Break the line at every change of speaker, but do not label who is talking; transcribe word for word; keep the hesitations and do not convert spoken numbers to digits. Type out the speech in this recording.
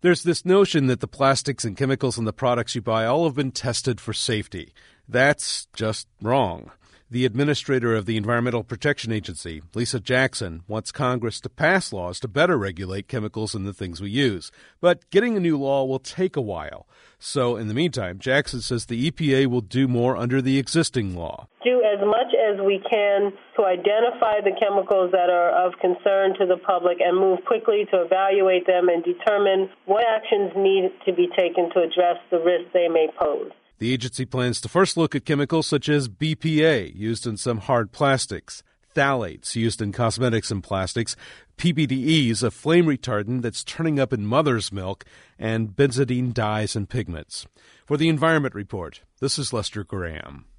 There's this notion that the plastics and chemicals in the products you buy all have been tested for safety. That's just wrong. The administrator of the Environmental Protection Agency, Lisa Jackson, wants Congress to pass laws to better regulate chemicals in the things we use. But getting a new law will take a while. So in the meantime, Jackson says the E P A will do more under the existing law.
Do as much as we can to identify the chemicals that are of concern to the public and move quickly to evaluate them and determine what actions need to be taken to address the risks they may pose.
The agency plans to first look at chemicals such as B P A, used in some hard plastics, phthalates, used in cosmetics and plastics, P B D Es, a flame retardant that's turning up in mother's milk, and benzidine dyes and pigments. For the Environment Report, this is Lester Graham.